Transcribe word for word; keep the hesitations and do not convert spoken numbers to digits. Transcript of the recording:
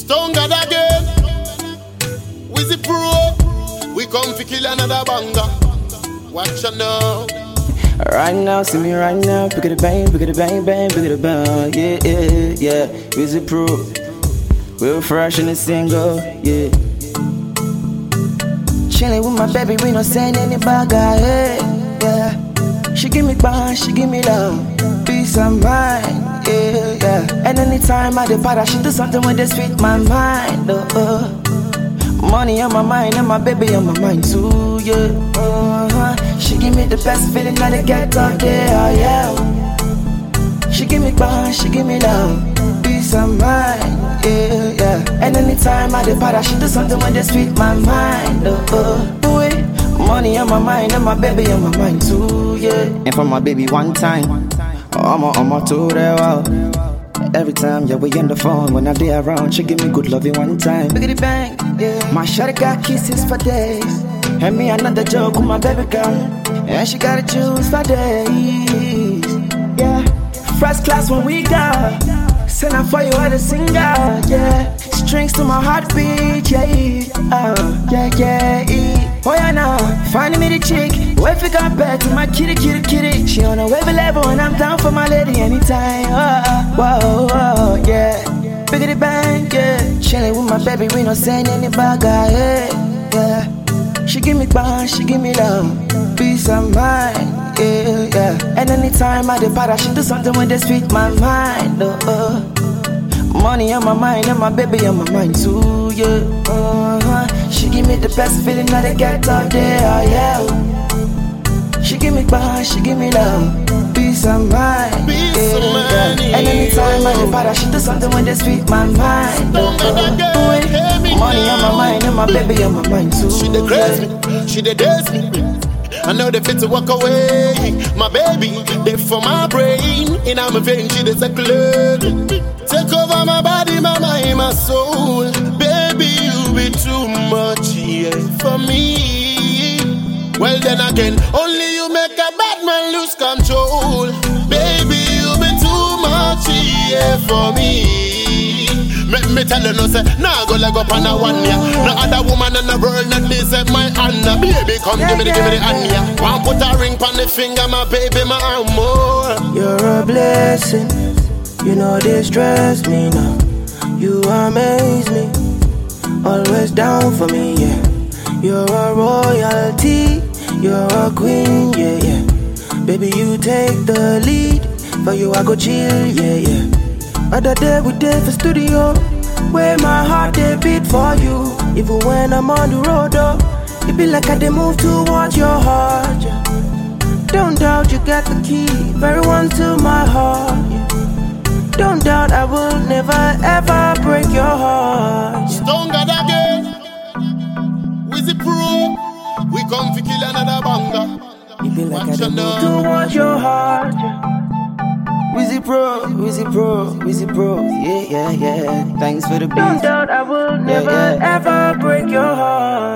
Stone God again. Wizzy Pro. We come to kill another banger. Watch out now. Right now, see me right now. Pick it a bang, pick it a bang, bang, pick it a bang. Yeah, yeah, yeah. Wizzy Pro. We're fresh in the single, yeah. Chillin' with my baby, we not saying any bagger, yeah, yeah. She give me bond, she give me love, peace of mind, yeah, yeah. And anytime I depart, she do something with this fit my mind, oh, oh. Money on my mind and my baby on my mind too, yeah. Uh-huh. She give me the best feeling that I get out there, oh, yeah. She give me bond, she give me love, peace of mind. Yeah, yeah. And anytime I depart, she do something when they sweet my mind. Oh, oh, boy. Money on my mind and my baby on my mind too, yeah. And for my baby one time, I'm on my toe there, wow. Every time, yeah, we on the phone. When I be around, she give me good loving one time. Biggity bang, yeah. My shawty got kisses for days. And me another joke with my baby girl. And she got a juice for days. Yeah. First class when we got. Send her for you as a singer, yeah. Strings to my heartbeat, yeah. Uh, yeah, yeah. Oh yeah, now finding me the chick. Wait for got back to my kitty, kitty, kitty. She on a wavy level and I'm down for my lady anytime. Oh, whoa, whoa, yeah. Biggity bang, yeah. Chillin' with my baby, we not saying any bagger, yeah, yeah. She give me bond, she give me love, peace of mind. Yeah, yeah. And anytime I depart, she do something when they speak my mind. Oh, oh. Money on my mind and my baby on my mind too. Yeah. Uh-huh. She give me the best feeling that I get out there. Oh, yeah. She give me bond, she give me love, peace of mind. Peace yeah, of mind. Yeah. And anytime I depart, she do something when they speak my mind. Oh, oh. Money on my mind and my baby on my mind too. She dey craze me, she dey daze me. I know they fit to walk away. My baby, they for my brain. In my vein, she dey circulate. Take over my body, my mind, my soul. Baby, you be too much, yeah, for me. Well then again, only you make a bad man lose control. Baby, you be too much, yeah, for me. Make me tell you no say, nah go leg up on a one ya. No other woman in the world that deserve my honor. Baby, come give me the, give me the hand ya. One put a ring on the finger, my baby, my amor. You're a blessing, you know they stress me now. You amaze me, always down for me, yeah. You're a royalty, you're a queen, yeah, yeah. Baby, you take the lead, for you I go chill, yeah, yeah. Other day we did for studio, where my heart they beat for you. Even when I'm on the road, oh, it be like I they move towards your heart, yeah. Don't doubt you got the key, very one to my heart, yeah. Don't doubt I will never ever break your heart, yeah. Stone God again. Wizzy Pro. We come to kill another banger. It be like Watch I they out move now. towards your heart, yeah. Wizzy Pro, Wizzy Pro, Wizzy Pro, yeah, yeah, yeah. Thanks for the beat. Don't doubt I will never yeah. ever break your heart.